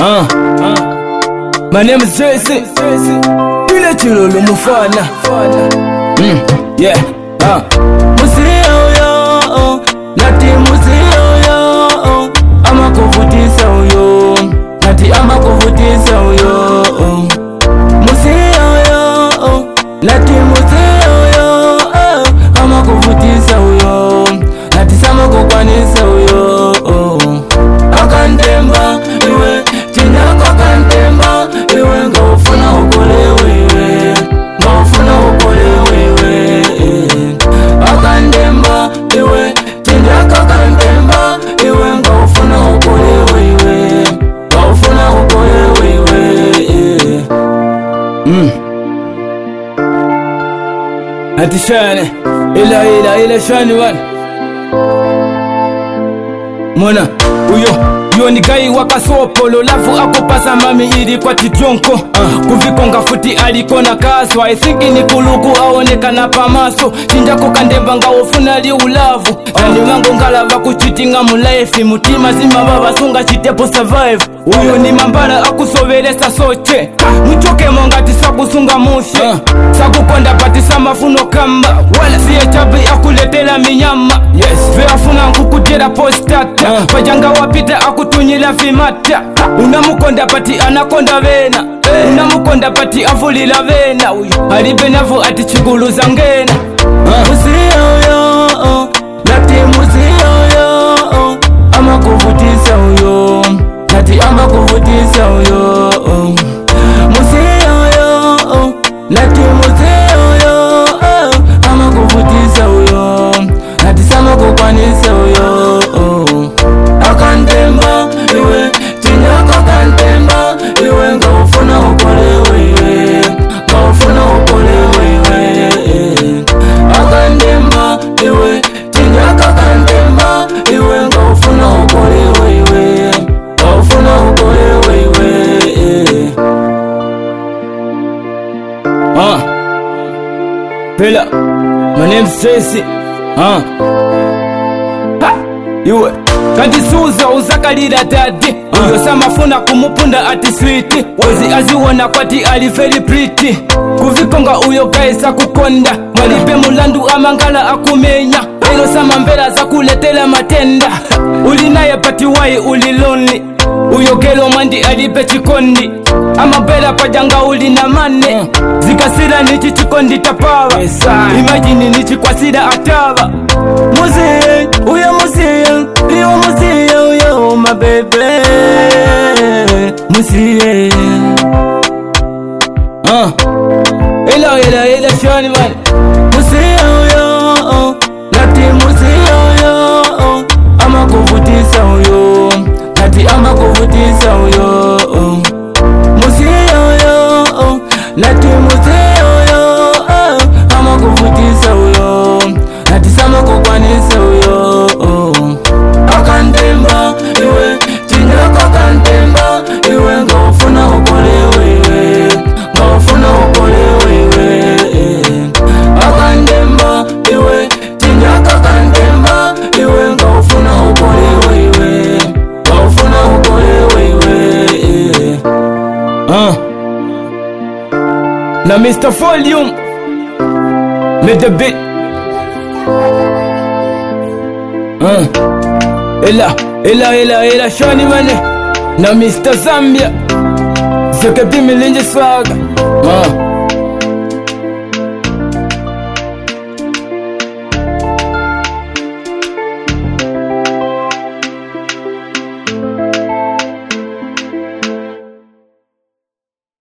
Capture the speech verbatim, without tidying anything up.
Uh, uh. My name is Tracy. Pile chilolo mufana. Mm, yeah. Uh. Musio yo, nati musio yo. Ama kuvutisa uyo, nati ama kuvutisa uyo. Musio yo, nati musio yo. Ama kuvutisa uyo, nati sama kukwanisa uyo. Akandemba iwe chinyako akandemba iwe ngofuna ukolewe iwe ngofuna ukolewe iwe akandemba iwe chinyako akandemba iwe ngofuna ukolewe iwe ngofuna ukolewe iwe mm atishane ila ila ila shani wan mona uyo yo ni gai wakasopolo lafu akupasa mami ili kwa titronko uh. Kuvikonga futi aliko na kaswa isingi ni kuluku aonekana pamaso chinjako kandemba nga ofuna li ulavu uh. Zani wango ngala vakuchitinga mu life mutima zima baba sunga chitepo survive uyo ni mambala akusovelesa soche muchoke monga tisakusunga musi uh. Sakukonda patisa mafuno kamba wala siye chabi akuletela minyama yes. Feafuna nkukutira postata uh. Pajanga wapita akutunyila fimata unamukonda pati anakonda vena hey. Unamukonda pati afulila vena uyu alibenavu ati chikuluza ngena uh. Musio yo nati musio yo ama kuvutisa uyo nati ama kuvutisa uyo musio yo nati musio yo ama kuvutisa uyo nati sama kukwanisa uyo akandemba iwe chinyako akandemba iwe ngofuna ukolewe iwe ngofuna ukolewe iwe akandemba iwe chinyako akandemba iwe ngofuna ukolewe iwe ngofuna ukolewe iwe ah Pela my name's Tracy ah ha iwe kandi suza uzakalira dadi uh. Uyo samafuna kumupunda ati sweet Wezi aziwona kwati ali very pretty Kuvikonga uyo gaisa kukonda Mwalipe mulandu amangala akumenya Elo samambela za kuletela matenda Ulinaye pati wai uli lonely Uyo gelo mandi alipe chikondi Amabela pajanga uli na mane uh. Zikasila nichi chikondi tapawa yes, imagine nichi kwa sida atava Muzi, uyo muzi Yo muzi yo yo my baby Muzi Ah Ila ila ila shani man Muzi yo yo Nati muzi yo yo Ama kuvutisa uyo Nati ama kuvutisa uyo Muzi yo yo Nati muzi yo yo Ama kuvutisa uyo Nati sama kukwanisa uyo akandemba iwe chinyako akandemba iwe ngofuna ukolewe iwe ngofuna ukolewe iwe akandemba iwe chinyako akandemba iwe ngofuna ukolewe iwe ngofuna ukolewe iwe ah na mister Volume made the beat ah Ela, ela, ela, ela, shani mane na mister Zambia Seke pimi linje swaga uh.